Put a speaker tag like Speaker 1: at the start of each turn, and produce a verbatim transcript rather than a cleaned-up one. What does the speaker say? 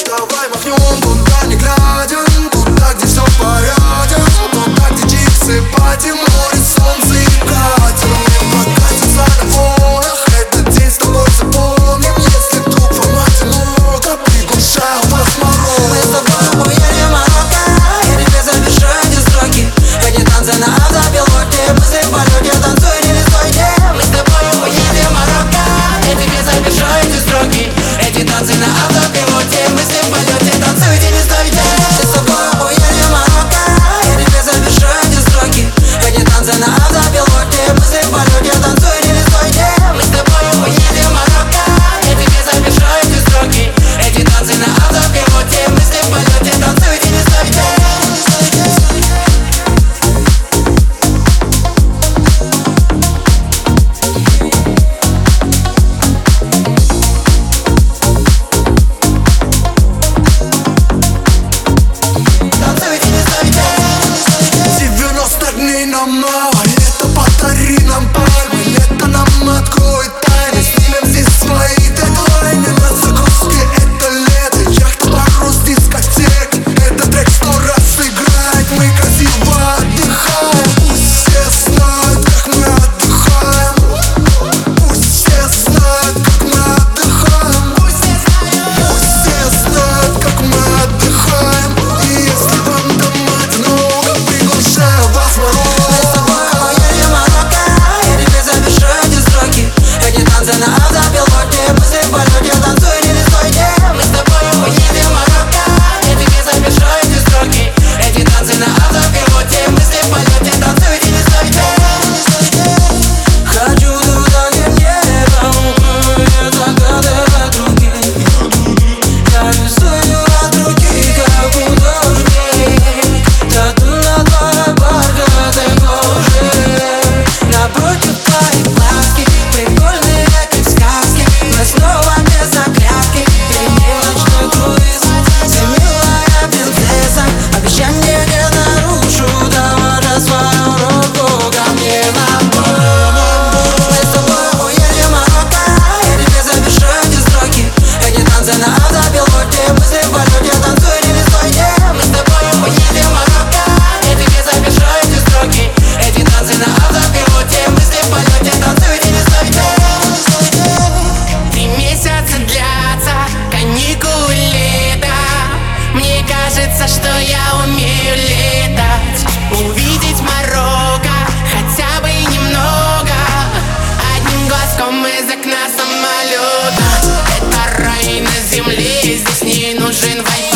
Speaker 1: Давай махнем туда не глядя, туда, где все в порядке, туда, где чипсы, пати, море, солнце и катер. Прокатится на волнах, этот день с тобой запомним. Если вдруг в формате много, приглашаю вас в мороз.
Speaker 2: Мы с тобой уедем в Марокко, я тебе запишу эти строки. Эти танцы на автопилоте, мысли в полете, танцуй, не стойте. Мы с тобой уедем в Марокко, я тебе запишу эти строки. Эти танцы на автопилоте, мысли в полете, танцуйте, не стойте. Мы с тобой уедем в Марокко, я тебе запишу эти строки. Эти танцы на автопилоте, мысли в полете, танцуйте, не стойте. Мы с тобой уедем в Марокко, я тебе запишу эти строки. Эти танцы на автопилоте, мысли в полете, танцуйте, не стойте.
Speaker 1: девяносто дней нам мало, лето подари нам пальмы. Лето нам откроет тайны, снимем здесь свои дедлайны. На загрузке это лето, яхта, парус, дискотеки. Этот трек сто раз сыграет, мы красиво отдыхаем. Пусть все знают, как мы отдыхаем. Пусть все знают, как мы отдыхаем. Пусть все знают, как мы отдыхаем. И если вам дома одиноко, приглашаю вас в мороз.
Speaker 2: На автопилоте, мысли в полете, танцуй, не стойте. Мы с тобой уедем в Марокко, я тебе запишу эти строки. Эти танцы на автопилоте, мысли в полете, танцуйте, не стойте. Хочу туда, где небо укроет закаты от руки. Я рисую от руки, как художник. Тату на твоей бархатной коже. Напротив твоей глазки, прикольные как сказки. Мы снова без оглядки, перемелочный круиз. Ты милая принцесса, обещание не нарушу. Давай же свою руку ко мне на бок. Мы с тобой уедем в Марокко, я тебе запишу эти строки. Эти танцы на автопилоте, мысли в полете, танцуй, не стойте. Мы с тобой уедем в Марокко, я тебе запишу эти строки. Эти танцы на автопилоте, мысли в полете, танцуйте, не стойте. Три месяца длятся каникулы лета. Мне кажется, что я умею летать. Увидеть Марокко хотя бы немного, одним глазком из окна самолета. Это рай на земле, здесь не нужен военный.